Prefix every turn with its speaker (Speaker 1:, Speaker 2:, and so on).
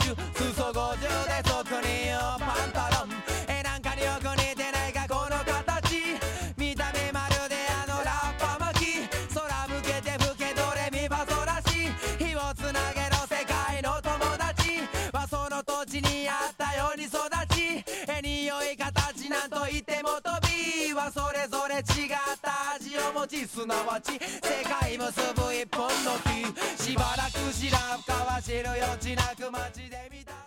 Speaker 1: ュ裾50で俗に言うパンタロンなんかによく似てないかこの形見た目まるでラッパ巻き空向けて吹けどれみファソラシ火をつなげろ世界の友達はその土地にあったように育ち匂い形なんと言っても飛びはそれぞれ違った味を持ちすなわち世界結ぶ一本の木しばらく白深は知る余地なく街で見た